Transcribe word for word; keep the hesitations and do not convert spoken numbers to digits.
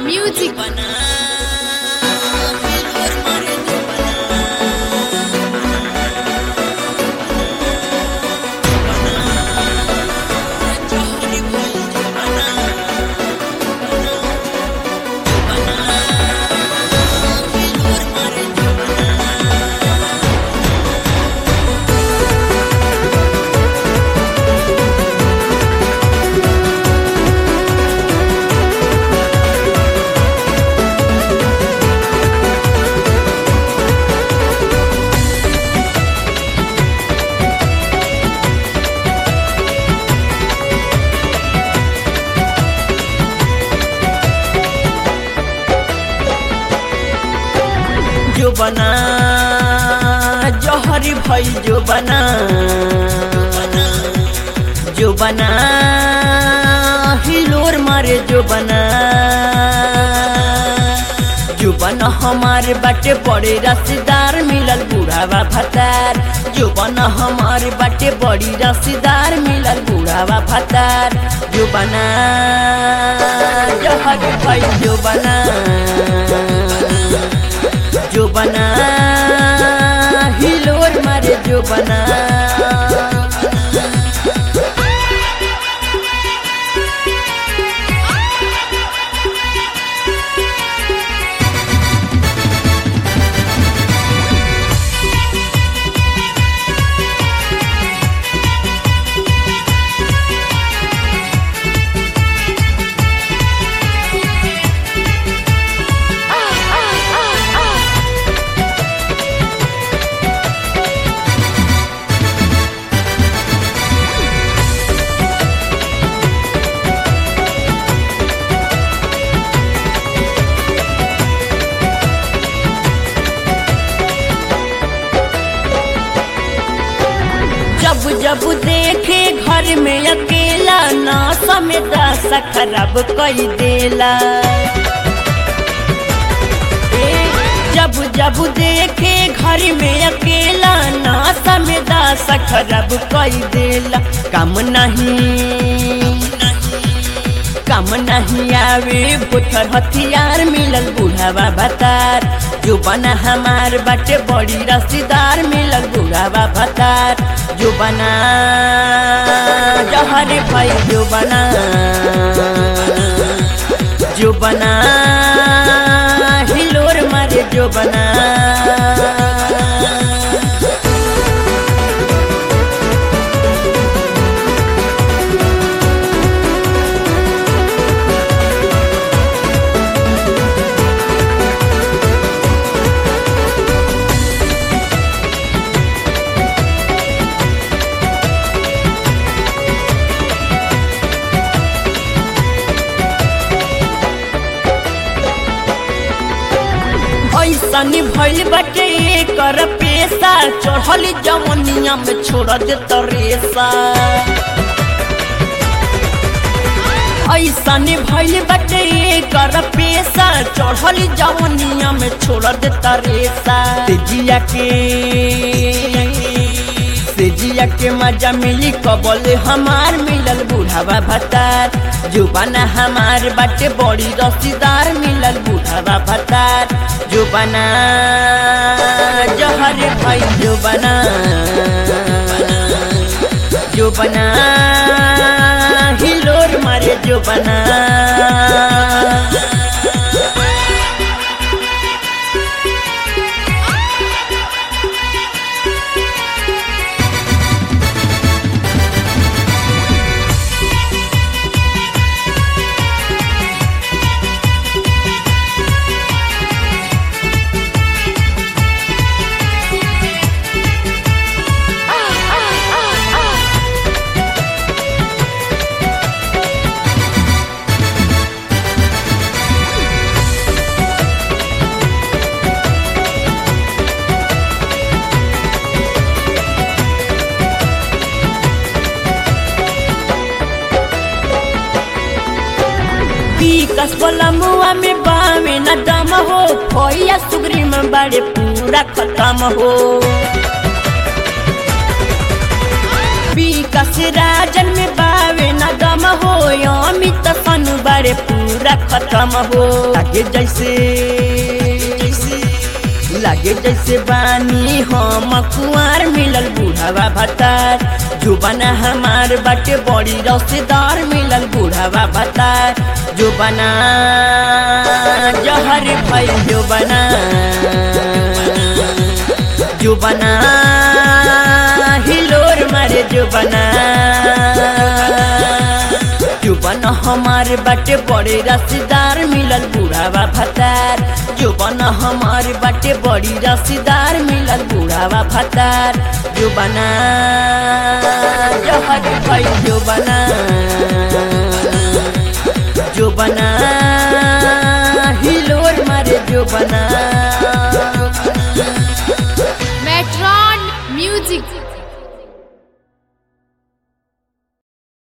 Music. जो बना जौहरी भाई जो बना जो बना हिलोर मारे जो बना जो बना हमारे बाटे बड़े रसीदार मिलल बूढ़ावा भतार जो बना हमारे बाटे बड़ी रसीदार मिलल बूढ़ावा भतार जो बना जौहरी भाई जो बना जो बना हिलोर मारे जो बना जब जब देखे घर में अकेला ना समय दशा खराब कई देला जब जब देखे घर में अकेला ना समय दशा खराब कई देला काम नहीं काम नहीं आवे भूथर हथियार मिलल बूढ़ावा भतार जो बना हमार बाटे बड़ी रसीदार मिलल बूढ़ावा भतार जो बना जौहरी भाई जो बना जो बना हिलोर मारे जो बना ऐसनी भइल बाटे कर पेशा चढ़ल जवनिया में छोड़ दे तरेसा ऐसनी भइल बाटे कर पेशा चढ़ल जवनिया में छोड़ दे तरेसा जिया के जिया के मजा मिली कबल हमार मिलल बूढ़ावा भतार जो बना हमार बाटे बड़ी रसीदार मिलल बूढ़ावा भतार जो बना जौहरी भाई जो बना जो बना हिलोर मारे जो बना कसबला मुआ में बावे न दम हो खोया सुगरी में बड़े पूरा खत्म हो विकास राजन में बावे न दम हो अमित सनु बारे पूरा खत्म हो। लागे जैसे लागे जैसे बानी हम कुंवर मिलल बूढ़ावा भतार। जुबाना हमार बाटे बड़ी रसेदार मिलल बूढ़ावा भतार। जुबाना जहर भइल जुबाना जुबाना हिलोर मारे जुबाना जुबाना हमारे बाटे बड़े रसीदार मिलल बूढ़ावा भतार। जुबाना हमारे बाटे बड़ी रसीदार मिलल बूढ़ावा भतार। जुबाना जहर भइल जुबाना